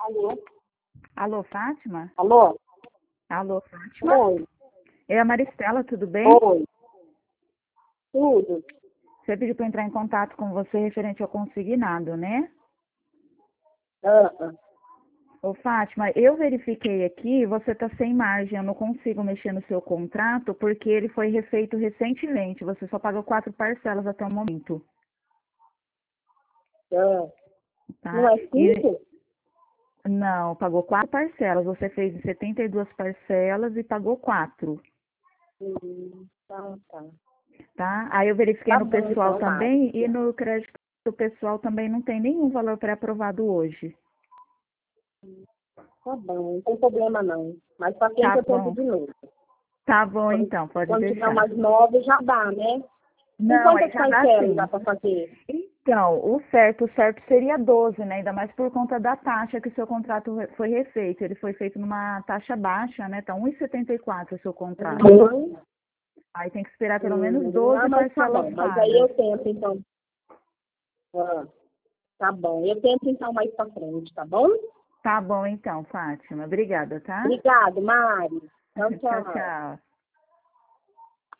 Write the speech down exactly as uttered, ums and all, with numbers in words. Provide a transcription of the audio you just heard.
Alô? Alô, Fátima? Alô? Alô, Fátima? Oi. É a Maristela, tudo bem? Oi. Tudo? Você pediu para entrar em contato com você referente ao consignado, né? Ah, ah. Ô, Fátima, eu verifiquei aqui, você está sem margem, eu não consigo mexer no seu contrato porque ele foi refeito recentemente, você só pagou quatro parcelas até o momento, ah. Não tá? é E, cinco? não, pagou quatro parcelas, você fez em setenta e duas parcelas e pagou quatro, Hum, tá, tá. tá? Aí eu verifiquei Tá no bom, pessoal então, Mari. também e no crédito do pessoal também não tem nenhum valor pré-aprovado hoje. Tá bom, não tem problema não. Mas pra frente Tá eu tento bom. de novo. Tá bom, Quando, então, pode quando tiver deixar. umas nove, já dá, né? Com Não, aí quantas já dá parcelas dá sim. pra fazer? Então, o certo, o certo seria doze, né? Ainda mais por conta da taxa que o seu contrato re- foi refeito. Ele foi feito numa taxa baixa, né? Tá um e setenta e quatro o seu contrato. Uhum. Aí tem que esperar pelo menos Hum, ah, doze mas tá parcelas bom. Mas aí pagas. eu tento, então. Ah, tá bom. Eu tento, então, mais pra frente, tá bom? Tá bom, então, Fátima. Obrigada, tá? Obrigado, Mari. Tchau, Tchau, tchau. tchau.